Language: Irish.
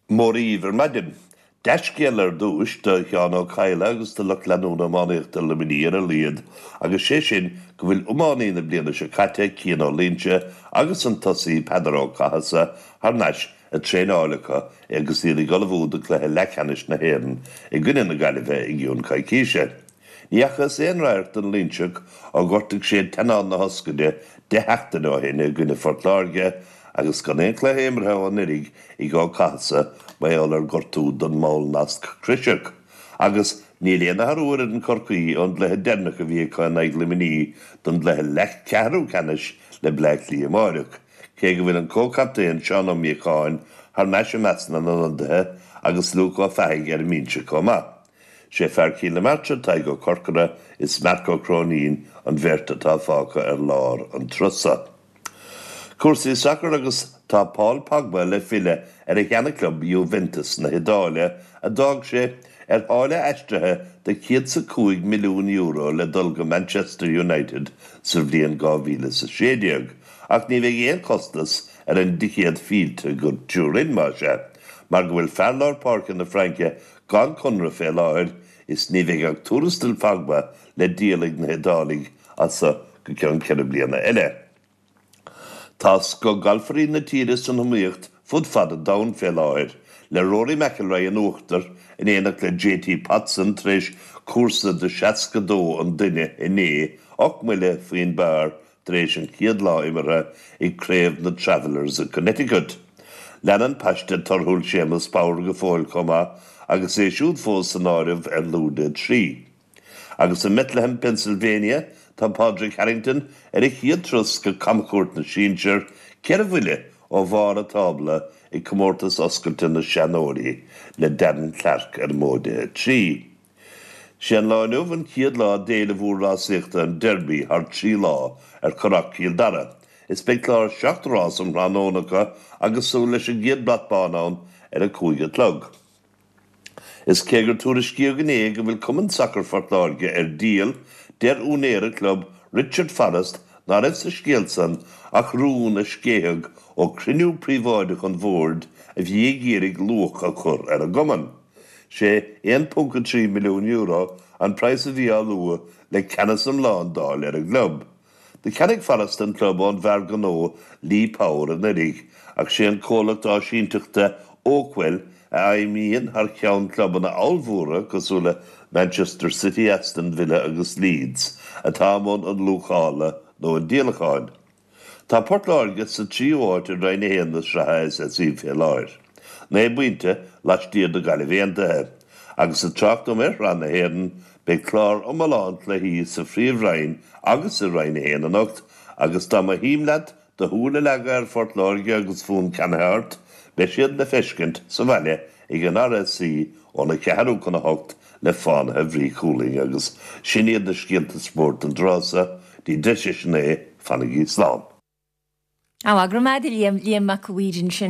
Móríomhar maidin. Deiscéalar dúis de Cheann Ó Cadhaile agus de Luc Leanúna Mánaíochta le Mníar a Líad, agus sé sin go bhfuil umánaí na bliana se caite Cian Ó Línte agus an tosaí Peadar Ó Cahasa ar neis a tréálacha agus iad i galbhúda chluthe lechanis na hÉireann i gcuine na Gaillimhe i gCiún Caicíse. Níachas éonráirt an Línteach á gortaigh sé tenán na hoscaide de heachtain ó héine gcuine fortláirge agus gan éon chluhéimrethe an irig i gá Cahasa ba ar gortú don máil nasc Crisiach. Agus ní léana harúir an corcaí an lethe dernach a bhí chuin ag liminí don lethe lech cearú canis le bleich lí amárach. Cé go bhfuil an cócaptaíon Seán Ó Míocháin ar meis a measna an andathe agus lúca feigh ar mínse comá. Sé fear kilometre taig go corcara is Marco Cronín an bhirrta tá fáca ar lár an trusa. Cuasaí soccer agus tá Paul Pogba le file ar a cheanna club Juventus na Idália a dág sé ar hála eistrithe de 105 milliún euro le dul go Manchester United sa bhliain 2016, ach ní bheidh éon costas ar an dicéad fílte go dúrin mar sé. Mar go bhfuil fearlár Park na Fraince gan conra fé láir is ní bheidh ag túrastal Pogba le díaligh na Idálig asa go ceann ceithre bliana eile. Tás go galfarí na tíras an humíocht fud fada dain fé láir le Rory McIlroy an uachtar in éanaach le JT Patson tréis cuasa de 62 an duine iné 8 mile faoin bear tréis an chiad lá imire ag créamh na Travellers a Connecticut. Leanan paiste tarthúil Seamus Power go fóil comá agus é siúd fós san áirimh ar lúda 3. Agus in Bethlehem, Pennsylvania, tá Padraig Harrington ar a chiad trus go camchúirt na Síinsear ceir bhuile ó bhar a tábla i comórtas oscailta na Seanóirí le Darren Clark ar móide 3. Sean láinmh an chiad lá déile bhúr rásaíochta an Derby ar 3 lá ar Corrac Cíldara. Is beiclár 7 rás an Ranónacha agus sú leis an gcéad blatbánán ar a 5 clog. Is cégur túriscío gné go bhfuil cumann soccer fortláirge ar díal der únéire club Richard Forrest ná raibh sa scéalsan ach rún a scétheg ó criniú príomháideach an bhórd a bhí géirigh luach a chur ar a goman. Sé 1.3 milliún euro an price a bhí á lua le ceannas an lándáil ar a glub. De ceannig Forrest an club an bhar ganó Lee Power an irig ach sé an cólachtá sínteachta óchfuil a aimíonn ar cheann club na Almhúra cosúla Manchester City, Aston Villa agus Leeds a támón an lúchála nó an díalacháin. Tá Portláirge sa 3 óirt ar raine héan na srathais a sí fé láir. Né buinte leistíad na Gaillimhéantathe, agus sa trachtomir ran na héan be clár omalánt le hí sa phríomhrain agus sa raine héan an ocht, agus tá a híimlead de thuúla legar ar Portláirge agus fún Canhart be siad na feiscint sa bhaile ag an RSC ó na ceathrú chun na hocht le fáin a bhrí cooling agus sin iad na scialta sport an drása dí deise sin é fannaigh Islám. Agra maidir líam mac uírin sin